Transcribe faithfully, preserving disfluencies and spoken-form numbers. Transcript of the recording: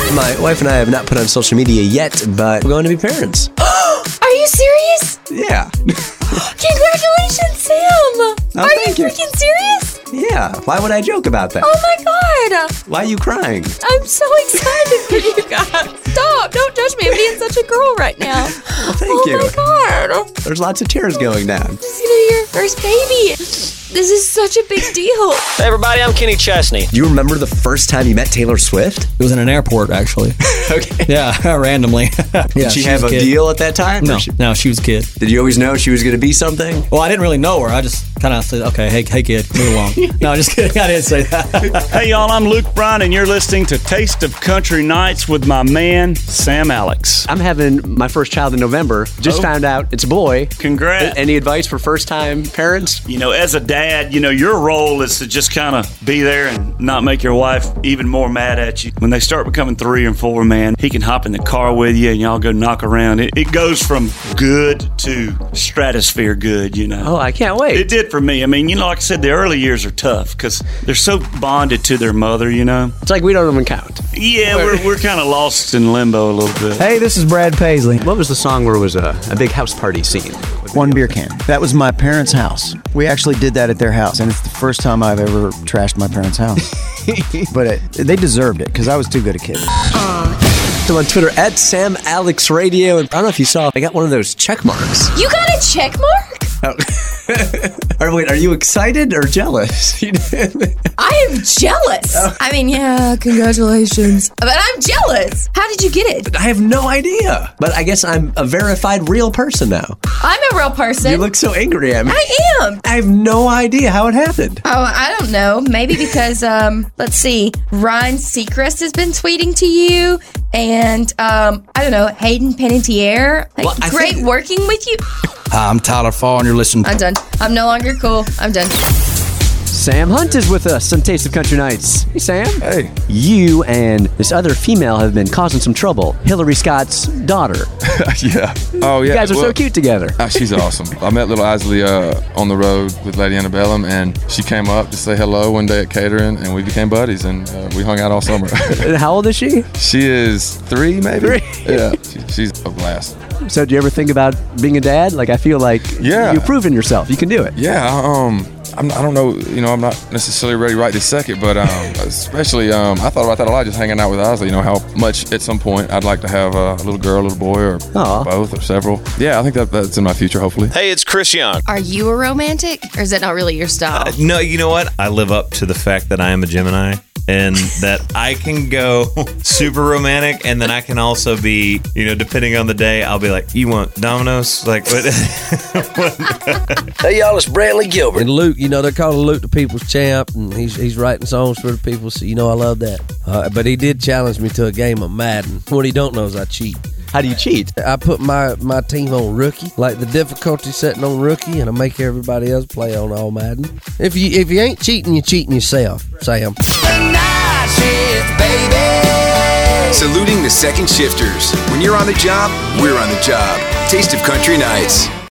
My wife and I have not put on social media yet, but we're going to be parents. Are you serious? Yeah. Congratulations, Sam! Oh, Are you thank you. freaking serious? Yeah. Why would I joke about that? Oh my god! Why are you crying? I'm so excited for you guys. Stop! Don't judge me. I'm being such a girl right now. Well, thank oh you. my god! There's lots of tears going down. This is gonna be your first baby. This is such a big deal. Hey everybody, I'm Kenny Chesney. Do you remember the first time you met Taylor Swift? It was in an airport, actually. Okay. Yeah, randomly. Yeah, Did she, have was a kid. deal at that time? No, Or she- no, she was a kid. Did you always know she was going to be something? Well, I didn't really know her. I just kind of said, okay, hey, hey, kid, move along. No, just kidding. I didn't say that. Hey, y'all, I'm Luke Bryan, and you're listening to Taste of Country Nights with my man, Sam Alex. I'm having my first child in November. Just Oh. found out it's a boy. Congrats. Any advice for first-time parents? You know, as a dad, you know, your role is to just kind of be there and not make your wife even more mad at you. When they start becoming three and four, man, he can hop in the car with you and y'all go knock around. It, it goes from good to stratosphere good, you know. Oh, I can't wait. It did for me. I mean, you know, like I said, the early years are tough because they're so bonded to their mother, you know. It's like we don't even count. Yeah, we're, we're kind of lost in limbo a little bit. Hey, this is Brad Paisley. What was the song where it was a, a big house party scene? One beer can. That was my parents' house. We actually did that at their house, and it's the first time I've ever trashed my parents' house. But it, they deserved it because I was too good a kid. I'm on Twitter at Sam Alex Radio, and I don't know if you saw, I got one of those check marks. You got a check mark? Oh. Or wait, are you excited or jealous? I am jealous. I mean, yeah, congratulations. But I'm jealous. How did you get it? I have no idea. But I guess I'm a verified real person now. I'm a real person. You look so angry at me. I am. I have no idea how it happened. Oh, I don't know. Maybe because, um, let's see, Ryan Seacrest has been tweeting to you, and, um, I don't know, Hayden Panettiere. Like, Well, I great think- working with you. Hi, I'm Tyler Fall, and you're listening I'm done. I'm no longer cool. I'm done. Sam Hunt is with us on Taste of Country Nights. Hey, Sam. Hey. You and this other female have been causing some trouble. Hillary Scott's daughter. Yeah. Oh, yeah. You guys are so Well, cute together. uh, she's awesome. I met little Isley uh, on the road with Lady Antebellum, and she came up to say hello one day at catering, and we became buddies, and uh, we hung out all summer. And how old is she? She is three, maybe? Three? Yeah. She, she's a blast. So do you ever think about being a dad? Like, I feel like Yeah. you've proven yourself. You can do it. Yeah. Um. I'm, I don't know. You know, I'm not necessarily ready right this second, but um, especially um, I thought about that a lot, just hanging out with Isley. You know, how much at some point I'd like to have a little girl, a little boy, or Aw. both, or several. Yeah, I think that that's in my future, hopefully. Hey, it's Chris Young. Are you a romantic, or is that not really your style? Uh, no, you know what? I live up to the fact that I am a Gemini and that I can go super romantic, and then I can also be, you know, depending on the day, I'll be like, you want Domino's? Like, what? Hey, y'all, it's Bradley Gilbert. And Luke, you know, they're calling Luke the people's champ, and he's he's writing songs for the people, so you know I love that. Uh, but he did challenge me to a game of Madden. What he don't know is I cheat. How do you cheat? I put my, my team on rookie, like the difficulty setting on rookie, and I make everybody else play on all Madden. If you if you ain't cheating, you're cheating yourself, Sam. Saluting the second shifters. When you're on the job, we're on the job. Taste of Country Nights.